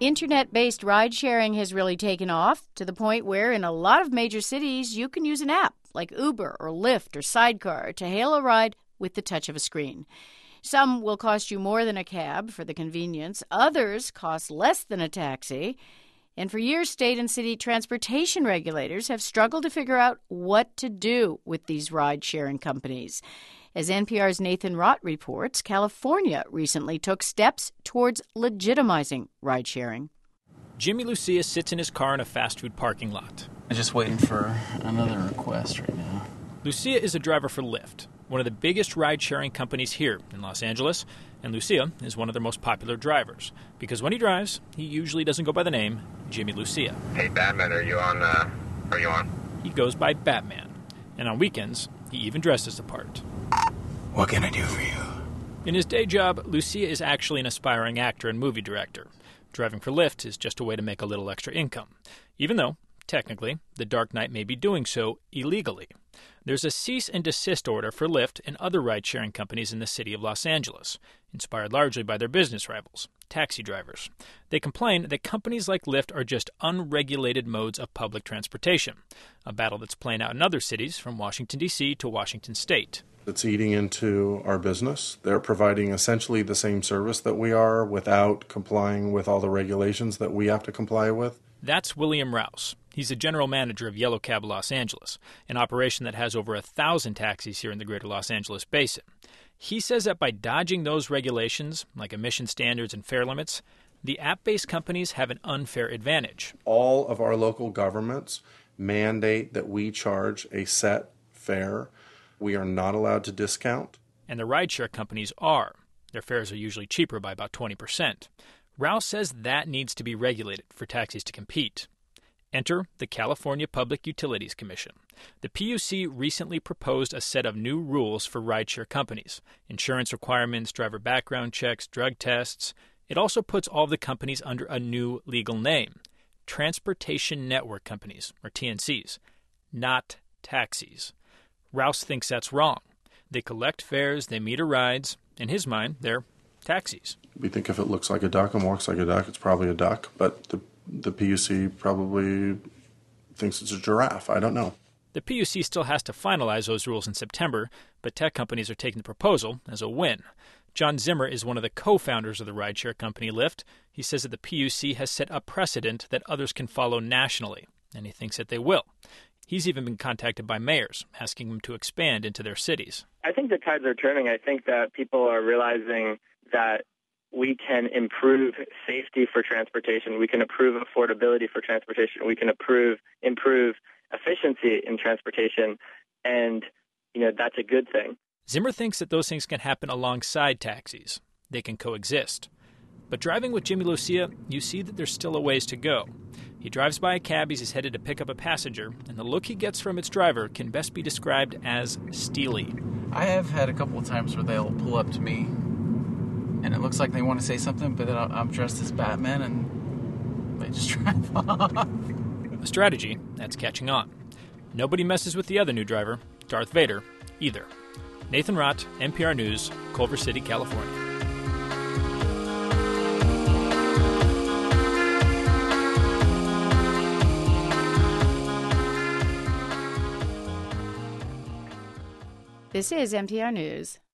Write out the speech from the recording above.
Internet-based ride-sharing has really taken off to the point where in a lot of major cities you can use an app like Uber or Lyft or Sidecar to hail a ride with the touch of a screen. Some will cost you more than a cab for the convenience. Others cost less than a taxi. And for years, state and city transportation regulators have struggled to figure out what to do with these ride-sharing companies. As NPR's Nathan Rott reports, California recently took steps towards legitimizing ride-sharing. Jimmy Lucia sits in his car in a fast food parking lot. I'm just waiting for another request right now. Lucia is a driver for Lyft, one of the biggest ride-sharing companies here in Los Angeles, and Lucia is one of their most popular drivers, because when he drives, he usually doesn't go by the name Jimmy Lucia. Hey, Batman, are you on? He goes by Batman, and on weekends, he even dresses the part. What can I do for you? In his day job, Lucia is actually an aspiring actor and movie director. Driving for Lyft is just a way to make a little extra income, even though, technically, the Dark Knight may be doing so illegally. There's a cease and desist order for Lyft and other ride-sharing companies in the city of Los Angeles, inspired largely by their business rivals, taxi drivers. They complain that companies like Lyft are just unregulated modes of public transportation, a battle that's playing out in other cities from Washington, D.C. to Washington State. It's eating into our business. They're providing essentially the same service that we are without complying with all the regulations that we have to comply with. That's William Rouse. He's the general manager of Yellow Cab Los Angeles, an operation that has over 1,000 taxis here in the greater Los Angeles basin. He says that by dodging those regulations, like emission standards and fare limits, the app-based companies have an unfair advantage. All of our local governments mandate that we charge a set fare. We are not allowed to discount. And the rideshare companies are. Their fares are usually cheaper by about 20%. Rouse says that needs to be regulated for taxis to compete. Enter the California Public Utilities Commission. The PUC recently proposed a set of new rules for rideshare companies: insurance requirements, driver background checks, drug tests. It also puts all the companies under a new legal name: Transportation Network Companies, or TNCs, not taxis. Rouse thinks that's wrong. They collect fares, they meter rides. In his mind, they're taxis. We think if it looks like a duck and walks like a duck, it's probably a duck, but the PUC probably thinks it's a giraffe. I don't know. The PUC still has to finalize those rules in September, but tech companies are taking the proposal as a win. John Zimmer is one of the co-founders of the rideshare company Lyft. He says that the PUC has set a precedent that others can follow nationally, and he thinks that they will. He's even been contacted by mayors, asking them to expand into their cities. I think the tides are turning. I think that people are realizing that we can improve safety for transportation. We can improve affordability for transportation. We can improve efficiency in transportation. And, that's a good thing. Zimmer thinks that those things can happen alongside taxis. They can coexist. But driving with Jimmy Lucia, you see that there's still a ways to go. He drives by a cab as he's headed to pick up a passenger, and the look he gets from its driver can best be described as steely. I have had a couple of times where they'll pull up to me, and it looks like they want to say something, but then I'm dressed as Batman, and they just drive off. A strategy that's catching on. Nobody messes with the other new driver, Darth Vader, either. Nathan Rott, NPR News, Culver City, California. This is NPR News.